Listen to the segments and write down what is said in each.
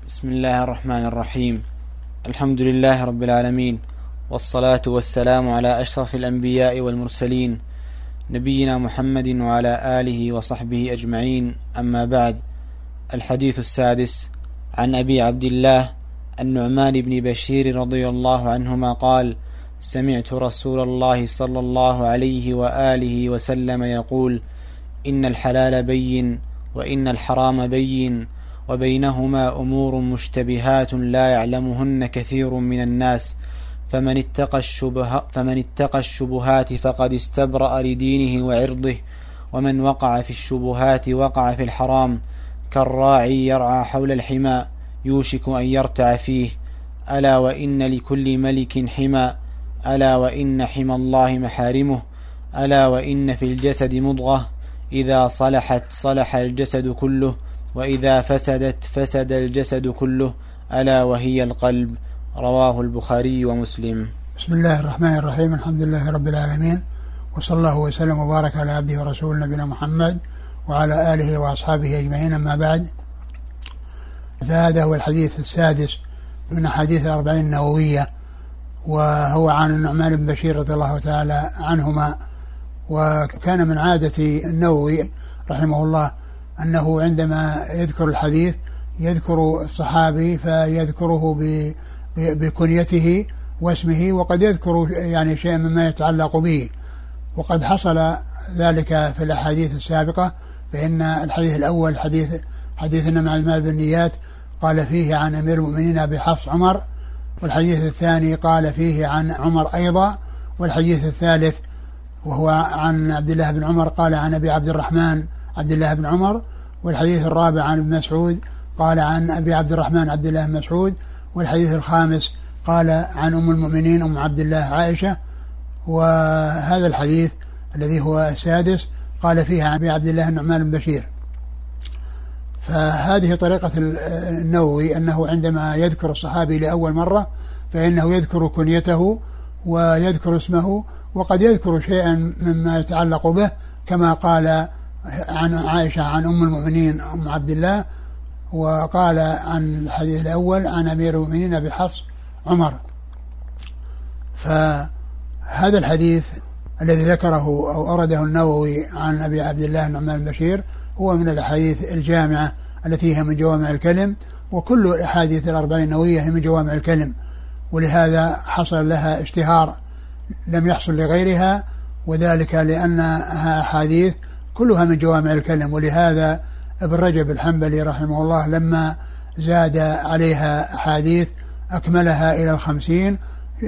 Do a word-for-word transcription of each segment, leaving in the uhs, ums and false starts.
بسم الله الرحمن الرحيم. الحمد لله رب العالمين، والصلاة والسلام على أشرف الأنبياء والمرسلين نبينا محمد وعلى آله وصحبه أجمعين، أما بعد. الحديث السادس عن أبي عبد الله النعمان بن بشير رضي الله عنهما قال: سمعت رسول الله صلى الله عليه وآله وسلم يقول: إن الحلال بين وإن الحرام بين وبينهما أمور مشتبهات لا يعلمهن كثير من الناس، فمن اتقى الشبه فمن اتقى الشبهات فقد استبرأ لدينه وعرضه، ومن وقع في الشبهات وقع في الحرام، كالراعي يرعى حول الحمى يوشك أن يرتع فيه. ألا وإن لكل ملك حمى، ألا وإن حمى الله محارمه، ألا وإن في الجسد مضغة إذا صلحت صلح الجسد كله، وإذا فسدت فسد الجسد كله، ألا وهي القلب. رواه البخاري ومسلم. بسم الله الرحمن الرحيم. الحمد لله رب العالمين، وصلى الله وسلم وبارك على عبده ورسوله نبينا محمد وعلى آله وأصحابه أجمعين، أما بعد. فهذا هو الحديث السادس من أحاديث الأربعين النووية، وهو عن النعمان بن بشير رضي الله تعالى عنهما. وكان من عادة النووي رحمه الله أنه عندما يذكر الحديث يذكر الصحابي فيذكره بكنيته واسمه، وقد يذكر يعني شيئا مما يتعلق به، وقد حصل ذلك في الأحاديث السابقة. فإن الحديث الأول حديث حديث إنما الأعمال بالنيات قال فيه عن أمير المؤمنين أبي حفص عمر، والحديث الثاني قال فيه عن عمر أيضا، والحديث الثالث وهو عن عبد الله بن عمر قال عن أبي عبد الرحمن عبد الله بن عمر، والحديث الرابع عن ابن مسعود قال عن أبي عبد الرحمن عبد الله بن مسعود، والحديث الخامس قال عن أم المؤمنين أم عبد الله عائشة. وهذا الحديث الذي هو السادس قال فيها عن أبي عبد الله النعمان بن بشير. فهذه طريقة النووي، أنه عندما يذكر الصحابي لأول مرة فإنه يذكر كنيته ويذكر اسمه، وقد يذكر شيئا مما يتعلق به، كما قال عن عائشة عن أم المؤمنين أم عبد الله، وقال عن الحديث الأول عن أمير المؤمنين أبي حفص عمر. فهذا الحديث الذي ذكره أو أورده النووي عن أبي عبد الله النعمان بن بشير هو من الأحاديث الجامعة التي هي من جوامع الكلم، وكل الأحاديث الأربعين النووية هي من جوامع الكلم، ولهذا حصل لها اشتهار لم يحصل لغيرها، وذلك لأنها أحاديث كلها من جوامع الكلم. ولهذا ابن رجب الحنبلي رحمه الله لما زاد عليها أحاديث أكملها إلى الخمسين،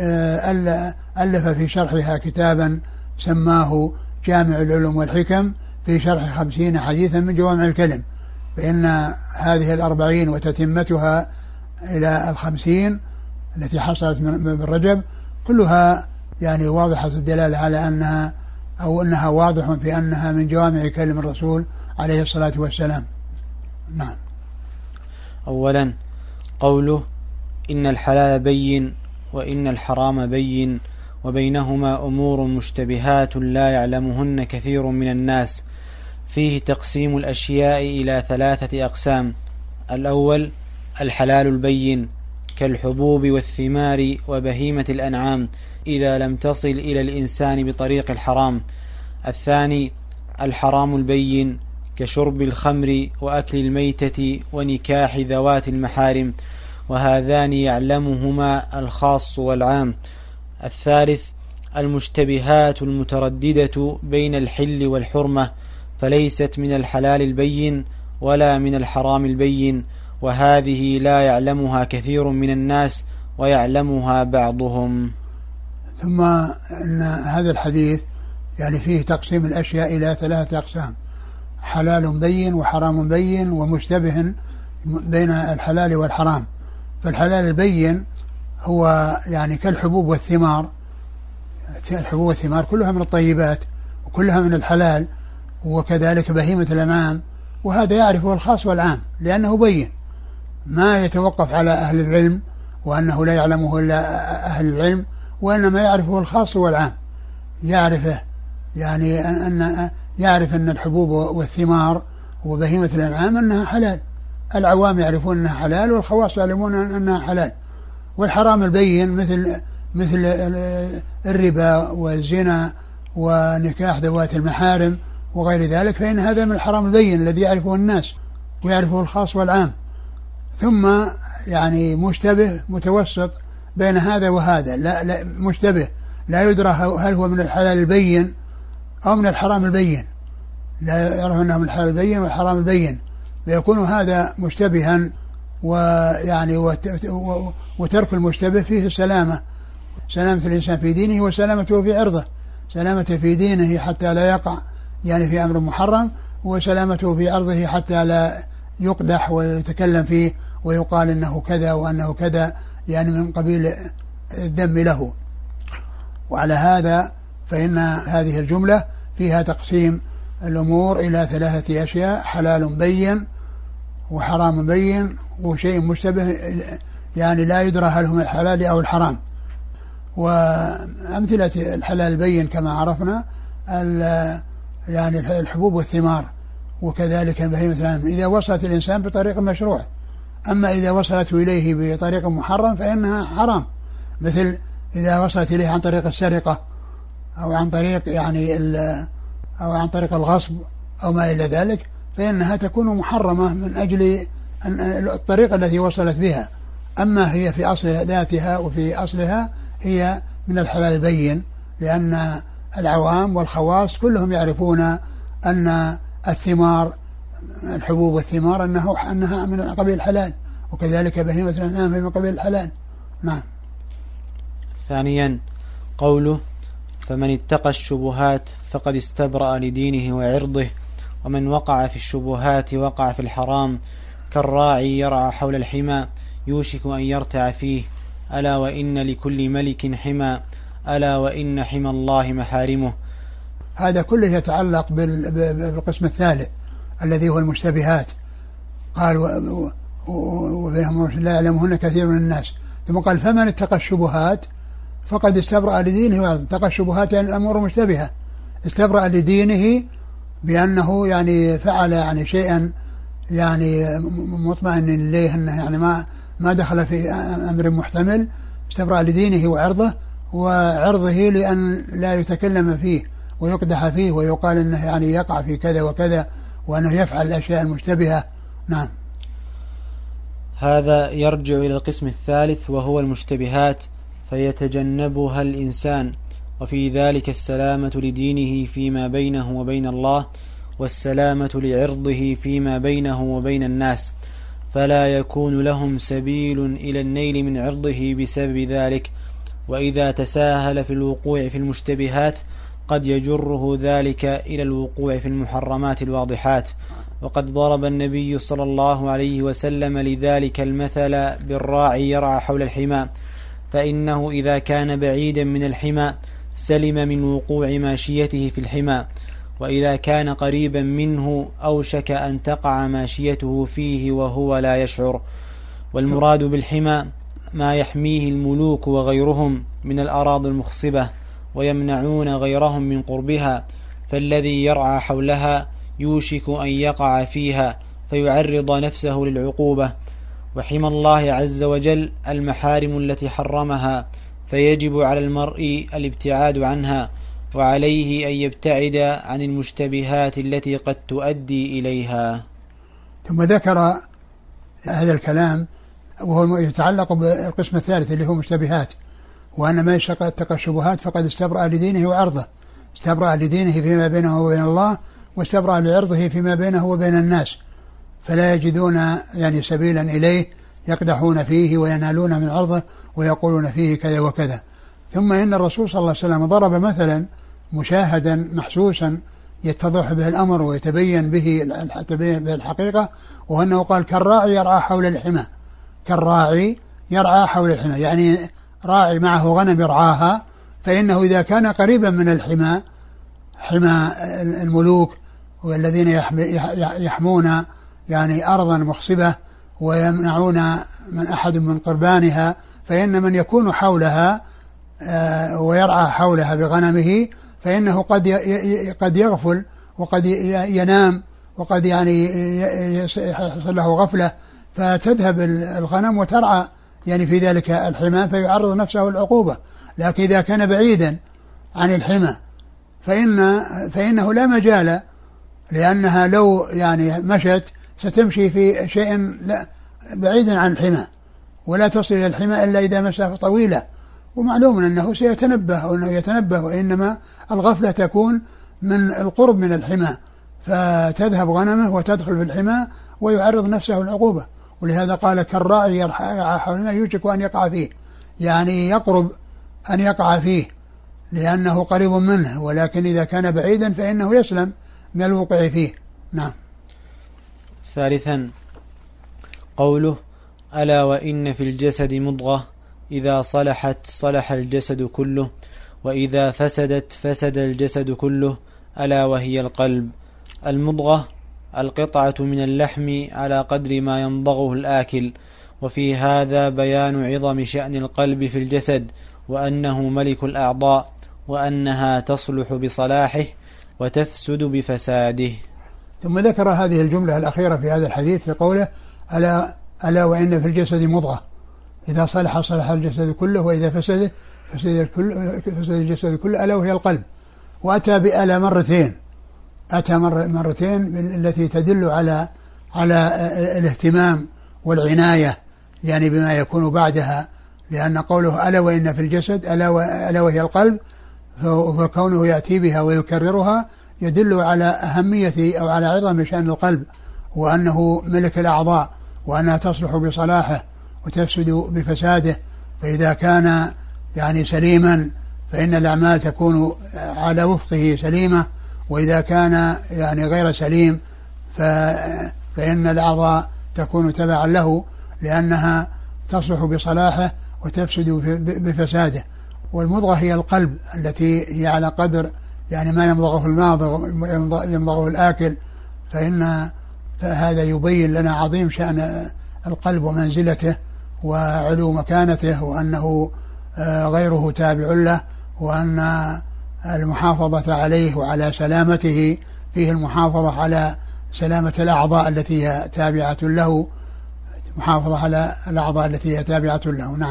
ألف في شرحها كتابا سماه جامع العلوم والحكم في شرح خمسين حديثا من جوامع الكلم. فإن هذه الأربعين وتتمتها إلى الخمسين التي حصلت من ابن رجب كلها يعني واضحة الدلالة على أنها أو أنها واضح في أنها من جوامع كلم الرسول عليه الصلاة والسلام. نعم. أولا، قوله إن الحلال بين وإن الحرام بين وبينهما أمور مشتبهات لا يعلمهن كثير من الناس، فيه تقسيم الأشياء إلى ثلاثة أقسام. الأول الحلال البين كالحبوب والثمار وبهيمة الأنعام إذا لم تصل إلى الإنسان بطريق الحرام. الثاني الحرام البين كشرب الخمر وأكل الميتة ونكاح ذوات المحارم، وهذان يعلمهما الخاص والعام. الثالث المشتبهات المترددة بين الحل والحرمة، فليست من الحلال البين ولا من الحرام البين، وهذه لا يعلمها كثير من الناس ويعلمها بعضهم. ثم أن هذا الحديث يعني فيه تقسيم الأشياء إلى ثلاثة أقسام: حلال بين وحرام بين ومشتبه بين الحلال والحرام. فالحلال البين هو يعني كالحبوب والثمار، الحبوب والثمار كلها من الطيبات وكلها من الحلال، وكذلك بهيمة الأنعام، وهذا يعرفه الخاص والعام لأنه بين، ما يتوقف على أهل العلم وأنه لا يعلمه إلا أهل العلم، وإنما يعرفه الخاص والعام. يعرفه يعني أن يعرف أن الحبوب والثمار وبهيمة الأنعام أنها حلال، العوام يعرفون أنها حلال والخواص يعلمون أنها حلال. والحرام البين مثل مثل الربا والزنا ونكاح ذوات المحارم وغير ذلك، فإن هذا من الحرام البين الذي يعرفه الناس ويعرفه الخاص والعام. ثم يعني مشتبه متوسط بين هذا وهذا، لا, لا مشتبه لا يدرى هل هو من الحلال البين أو من الحرام البين، لا يعرف أنه من الحلال البين والحرام البين، فيكون هذا مشتبها. ويعني وترك المشتبه فيه السلامة، سلامة الإنسان في دينه وسلامته في عرضه، سلامته في دينه حتى لا يقع يعني في أمر محرم، وسلامته في عرضه حتى لا يقدح ويتكلم فيه ويقال إنه كذا وأنه كذا، يعني من قبيل الذم له. وعلى هذا فإن هذه الجملة فيها تقسيم الأمور إلى ثلاثة أشياء: حلال بين وحرام بين وشيء مشتبه يعني لا يدرى هل هو الحلال أو الحرام. وأمثلة الحلال البين كما عرفنا يعني الحبوب والثمار، وكذلك بهيمة الأنعام إذا وصلت الإنسان بطريق مشروع. أما إذا وصلت إليه بطريق محرم فإنها حرام، مثل إذا وصلت إليه عن طريق السرقة أو عن طريق يعني أو عن طريق الغصب أو ما إلى ذلك، فإنها تكون محرمة من أجل الطريقة التي وصلت بها. أما هي في أصل ذاتها وفي أصلها هي من الحلال البين، لأن العوام والخواص كلهم يعرفون أن الثمار الحبوب والثمار أنه أنها من قبيل الحلال، وكذلك بهيمة الأنعام من قبيل الحلال. نعم. ثانيا قوله: فمن اتقى الشبهات فقد استبرأ لدينه وعرضه، ومن وقع في الشبهات وقع في الحرام، كالراعي يرعى حول الحمى يوشك أن يرتع فيه، ألا وإن لكل ملك حمى، ألا وإن حمى الله محارمه. هذا كله يتعلق بالقسم الثالث الذي هو المشتبهات. قال وبينهم لا يعلمهن كثير من الناس، ثم قال: فمن اتقى الشبهات فقد استبرأ لدينه وعرضه. اتقى الشبهات يعني الأمور مشتبهة، استبرأ لدينه بأنه يعني فعل يعني شيئا يعني مطمئن إليه أنه يعني ما ما دخل في أمر محتمل، استبرأ لدينه وعرضه، وعرضه لأن لا يتكلم فيه ويقدح فيه ويقال أنه يعني يقع في كذا وكذا وأنه يفعل الأشياء المشتبهة. نعم. هذا يرجع إلى القسم الثالث وهو المشتبهات، فيتجنبها الإنسان، وفي ذلك السلامة لدينه فيما بينه وبين الله، والسلامة لعرضه فيما بينه وبين الناس، فلا يكون لهم سبيل إلى النيل من عرضه بسبب ذلك. وإذا تساهل في الوقوع في المشتبهات قد يجره ذلك إلى الوقوع في المحرمات الواضحات. وقد ضرب النبي صلى الله عليه وسلم لذلك المثل بالراعي يرعى حول الحمى، فإنه إذا كان بعيدا من الحمى سلم من وقوع ماشيته في الحمى، وإذا كان قريبا منه أوشك أن تقع ماشيته فيه وهو لا يشعر. والمراد بالحمى ما يحميه الملوك وغيرهم من الأراضي المخصبة ويمنعون غيرهم من قربها، فالذي يرعى حولها يوشك أن يقع فيها فيعرض نفسه للعقوبة. وحمى الله عز وجل المحارم التي حرمها، فيجب على المرء الابتعاد عنها، وعليه أن يبتعد عن المشتبهات التي قد تؤدي إليها. ثم ذكر هذا الكلام وهو يتعلق بالقسم الثالث اللي هو مشتبهات، وأن ما اتقى الشبهات فقد استبرأ لدينه وعرضه، استبرأ لدينه فيما بينه وبين الله، واستبرأ لعرضه فيما بينه وبين الناس، فلا يجدون يعني سبيلا إليه يقدحون فيه وينالون من عرضه ويقولون فيه كذا وكذا. ثم إن الرسول صلى الله عليه وسلم ضرب مثلا مشاهدا محسوسا يتضح به الأمر ويتبين به به الحقيقة، وأنه قال: كالراعي يرعى حول الحمى. كالراعي يرعى حول الحمى يعني راعي معه غنم يرعاها، فإنه إذا كان قريبا من الحمى، حمى الملوك والذين يحمون يعني أرضا مخصبة ويمنعون من أحد من قربانها، فإن من يكون حولها ويرعى حولها بغنمه فإنه قد قد يغفل وقد ينام وقد يعني يحصل له غفلة فتذهب الغنم وترعى يعني في ذلك الحمى فيعرض نفسه للعقوبة. لكن إذا كان بعيدا عن الحمى فإن فإنه لا مجال، لأنها لو يعني مشت ستمشي في شيء بعيدا عن الحمى ولا تصل إلى الحمى إلا إذا مسافة طويلة، ومعلوم أنه سيتنبه أو أنه يتنبه، وإنما الغفلة تكون من القرب من الحمى، فتذهب غنمه وتدخل في الحمى ويعرض نفسه للعقوبة. ولهذا قال كالراعي يرعى حول ما يوشك أن يقع فيه، يعني يقرب أن يقع فيه لأنه قريب منه، ولكن إذا كان بعيدا فإنه يسلم من الوقوع فيه. نعم. ثالثا قوله ألا وإن في الجسد مضغة إذا صلحت صلح الجسد كله وإذا فسدت فسد الجسد كله ألا وهي القلب. المضغة القطعة من اللحم على قدر ما يمضغه الآكل، وفي هذا بيان عظم شأن القلب في الجسد، وأنه ملك الأعضاء، وأنها تصلح بصلاحه وتفسد بفساده. ثم ذكر هذه الجملة الأخيرة في هذا الحديث في قوله ألا, ألا وإن في الجسد مضغة إذا صلح صلح الجسد كله وإذا فسد فسد الجسد كله ألا وهي القلب. وأتى بألا مرتين، أتى مرتين التي تدل على على الاهتمام والعناية يعني بما يكون بعدها، لأن قوله ألا وإن في الجسد ألا وهي القلب فكونه يأتي بها ويكررها يدل على أهمية أو على عظم شأن القلب، وأنه ملك الأعضاء، وأنها تصلح بصلاحه وتفسد بفساده. فإذا كان يعني سليما فإن الأعمال تكون على وفقه سليمة، وإذا كان يعني غير سليم فإن الأعضاء تكون تبعا له لأنها تصلح بصلاحه وتفسد بفساده. والمضغة هي القلب التي هي على قدر يعني ما يمضغه الماضغ يمضغه الآكل، فإن فهذا يبين لنا عظيم شأن القلب ومنزلته وعلو مكانته، وأنه غيره تابع له، وأن المحافظة عليه وعلى سلامته فيه المحافظة على سلامة الأعضاء التي هي تابعة له، محافظة على الأعضاء التي هي تابعة له. نعم.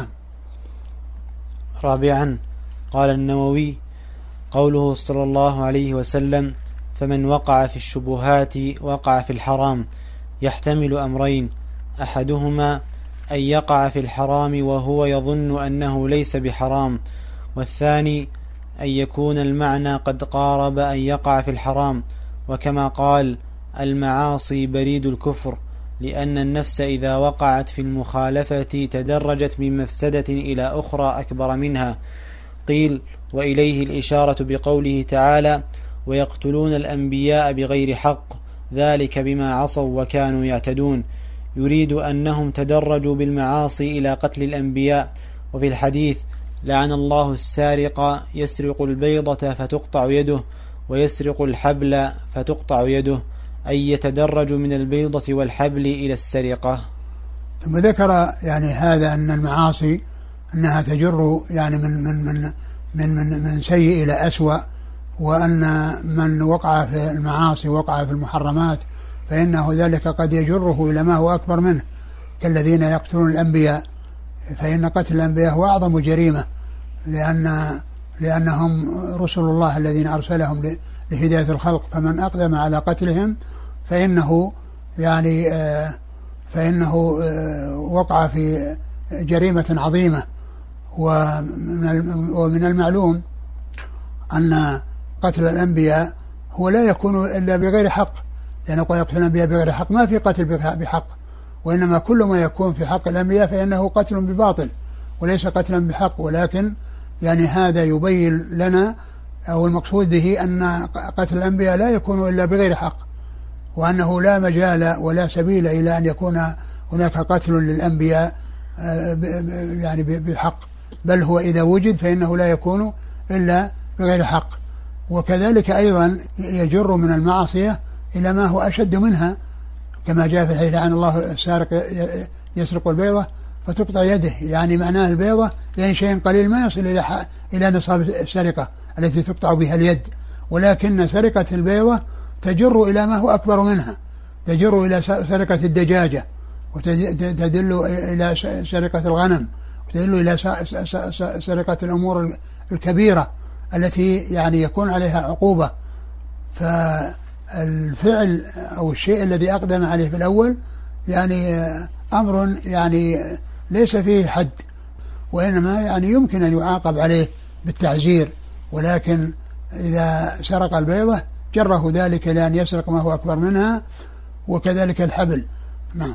رابعا قال النووي قوله صلى الله عليه وسلم فمن وقع في الشبهات وقع في الحرام يحتمل أمرين، أحدهما أن يقع في الحرام وهو يظن أنه ليس بحرام، والثاني أن يكون المعنى قد قارب أن يقع في الحرام. وكما قال المعاصي بريد الكفر، لأن النفس إذا وقعت في المخالفة تدرجت من مفسدة إلى أخرى أكبر منها. قيل وإليه الإشارة بقوله تعالى ويقتلون الأنبياء بغير حق ذلك بما عصوا وكانوا يعتدون، يريد أنهم تدرجوا بالمعاصي إلى قتل الأنبياء. وفي الحديث لعن الله السارق يسرق البيضة فتقطع يده ويسرق الحبل فتقطع يده، أي يتدرج من البيضة والحبل إلى السرقة. ثم ذكر يعني هذا أن المعاصي أنها تجر يعني من من من من من, من سيء إلى أسوأ، وأن من وقع في المعاصي وقع في المحرمات فإنه ذلك قد يجره إلى ما هو أكبر منه، كالذين يقتلون الأنبياء، فإن قتل الأنبياء هو أعظم جريمة، لأن لأنهم رسل الله الذين أرسلهم لهداية الخلق، فمن أقدم على قتلهم فإنه يعني فإنه وقع في جريمة عظيمة. ومن المعلوم أن قتل الأنبياء هو لا يكون إلا بغير حق، لأن يقتل الأنبياء بغير حق ما في قتل بحق، وإنما كل ما يكون في حق الأنبياء فإنه قتل بباطل وليس قتلا بحق. ولكن يعني هذا يبين لنا أو المقصود به أن قتل الأنبياء لا يكون إلا بغير حق، وأنه لا مجال ولا سبيل إلى أن يكون هناك قتل للأنبياء يعني بحق، بل هو إذا وجد فإنه لا يكون إلا بغير حق. وكذلك أيضا يجر من المعصية إلى ما هو أشد منها، كما جاء في الحديث عن الله السارق يسرق البيضة فتقطع يده، يعني معناه البيضة يعني شيء قليل ما يصل إلى إلى نصاب السرقة التي تقطع بها اليد، ولكن سرقة البيضة تجر إلى ما هو أكبر منها، تجر إلى سرقة الدجاجة، وتدل إلى سرقة الغنم، وتدل إلى سرقة الأمور الكبيرة التي يعني يكون عليها عقوبة. فالفعل أو الشيء الذي أقدم عليه في الأول يعني أمر يعني ليس فيه حد، وإنما يعني يمكن أن يعاقب عليه بالتعزير، ولكن إذا سرق البيضة جره ذلك لأن يسرق ما هو أكبر منها، وكذلك الحبل. نعم.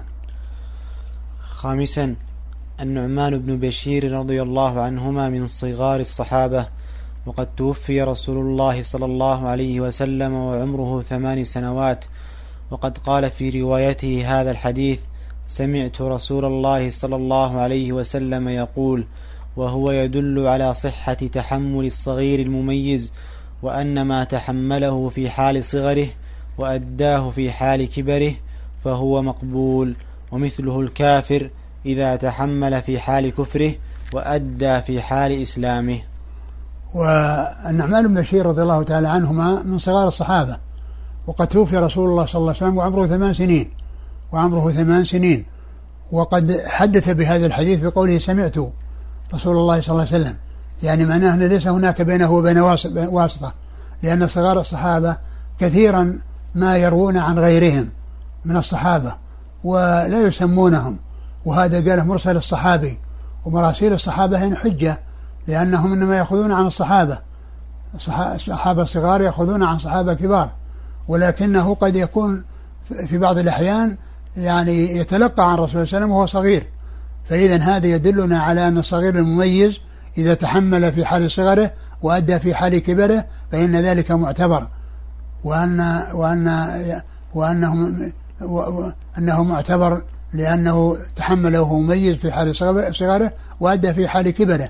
خامسا النعمان بن بشير رضي الله عنهما من صغار الصحابة، وقد توفي رسول الله صلى الله عليه وسلم وعمره ثمان سنوات، وقد قال في روايته هذا الحديث: سمعت رسول الله صلى الله عليه وسلم يقول، وهو يدل على صحة تحمل الصغير المميز، وأن ما تحمله في حال صغره وأداه في حال كبره فهو مقبول، ومثله الكافر إذا تحمل في حال كفره وأدى في حال إسلامه. والنعمان بن بشير رضي الله تعالى عنهما من صغار الصحابة، وقد توفي رسول الله صلى الله عليه وسلم وعمره ثمان سنين وعمره ثمان سنين وقد حدث بهذا الحديث بقوله سمعت رسول الله صلى الله عليه وسلم، يعني معناه أن ليس هناك بينه وبين واسطة، لأن صغار الصحابة كثيرا ما يروون عن غيرهم من الصحابة ولا يسمونهم، وهذا قاله مرسل الصحابي، ومراسيل الصحابة هنا حجة، لأنهم إنما يأخذون عن الصحابة، الصحابة الصغار يأخذون عن صحابة كبار، ولكنه قد يكون في بعض الأحيان يعني يتلقى عن رسول الله صلى الله عليه وسلم وهو صغير. فإذا هذا يدلنا على أن الصغير المميز إذا تحمل في حال صغره وأدى في حال كبره فإن ذلك معتبر، وأن وأن وأنه أنه معتبر لأنه تحمله مميز في حال صغره وأدى في حال كبره.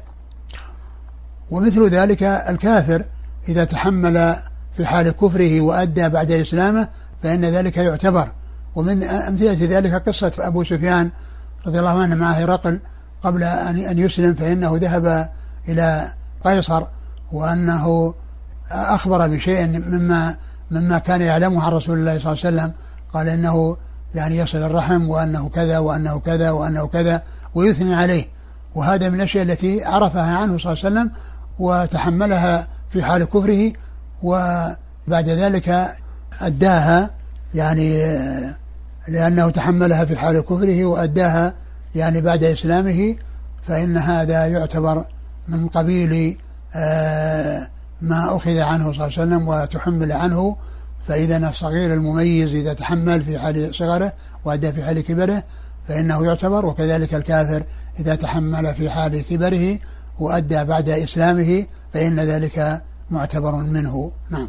ومثل ذلك الكافر إذا تحمل في حال كفره وأدى بعد إسلامه فإن ذلك يعتبر. ومن أمثلة ذلك قصة أبو سفيان رضي الله عنه مع هرقل قبل أن يسلم، فإنه ذهب إلى قيصر وأنه أخبر بشيء مما مما كان يعلمه عن رسول الله صلى الله عليه وسلم، قال إنه يعني يصل الرحم وأنه كذا وأنه كذا وأنه كذا ويثني عليه، وهذا من الأشياء التي عرفها عنه صلى الله عليه وسلم وتحملها في حال كفره، وبعد ذلك أداها يعني لأنه تحملها في حال كفره وأداها يعني بعد إسلامه، فإن هذا يعتبر من قبيل ما أخذ عنه صلى الله عليه وسلم وتحمل عنه. فإذا الصغير المميز إذا تحمل في حال صغره وأدى في حال كبره فإنه يعتبر، وكذلك الكافر إذا تحمل في حال كبره وأدى بعد إسلامه فإن ذلك معتبر منه. نعم.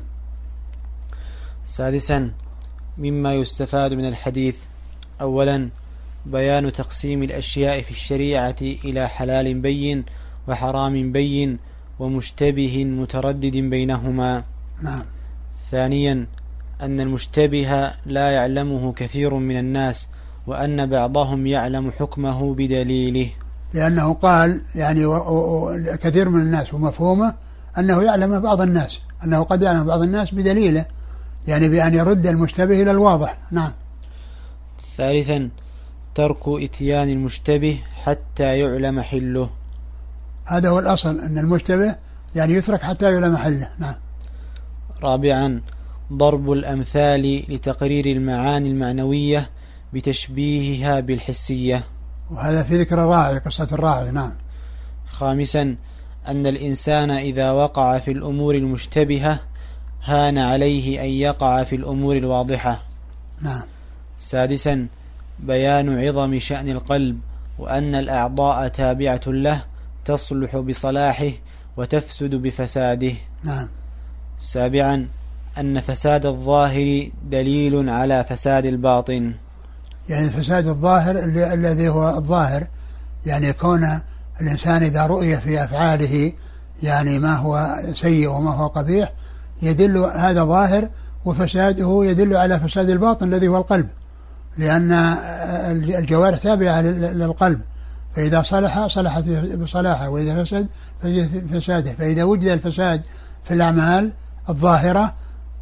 سادسا مما يستفاد من الحديث: أولا بيان تقسيم الأشياء في الشريعة إلى حلال بين وحرام بين ومشتبه متردد بينهما. نعم. ثانيا أن المشتبه لا يعلمه كثير من الناس، وأن بعضهم يعلم حكمه بدليله، لأنه قال يعني كثير من الناس ومفهومه أنه يعلم بعض الناس، أنه قد يعلم بعض الناس بدليله، يعني بأن يرد المشتبه إلى الواضح. نعم. ثالثا ترك إتيان المشتبه حتى يعلم حله، هذا هو الأصل، أن المشتبه يعني يترك حتى يعلم حله. نعم. رابعا ضرب الأمثال لتقرير المعاني المعنوية بتشبيهها بالحسية، وهذا في ذكر الراعي، قصة الراعي. نعم. خامسا أن الإنسان إذا وقع في الأمور المشتبهة هان عليه أن يقع في الأمور الواضحة. نعم. سادسا بيان عظم شأن القلب، وأن الأعضاء تابعة له تصلح بصلاحه وتفسد بفساده. نعم. سابعا أن فساد الظاهر دليل على فساد الباطن، يعني فساد الظاهر الذي هو الظاهر، يعني يكون الإنسان إذا رؤية في أفعاله يعني ما هو سيء وما هو قبيح يدل هذا ظاهر، وفساده يدل على فساد الباطن الذي هو القلب، لأن الجوارح تابعة للقلب، فإذا صلح صلحت بصلاحه، وإذا فسد فساده. فإذا وجد الفساد في الأعمال الظاهرة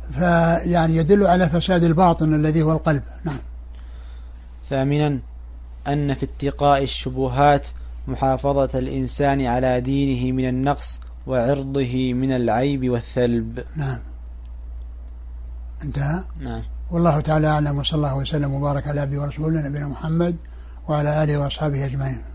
فيعني يدل على فساد الباطن الذي هو القلب. نعم. ثامنا أن في اتقاء الشبهات محافظة الإنسان على دينه من النقص وعرضه من العيب والثلب. نعم. انتهى. نعم. والله تعالى أعلم، وصلى الله وسلم وبارك على عبده ورسوله نبينا محمد وعلى آله وأصحابه أجمعين.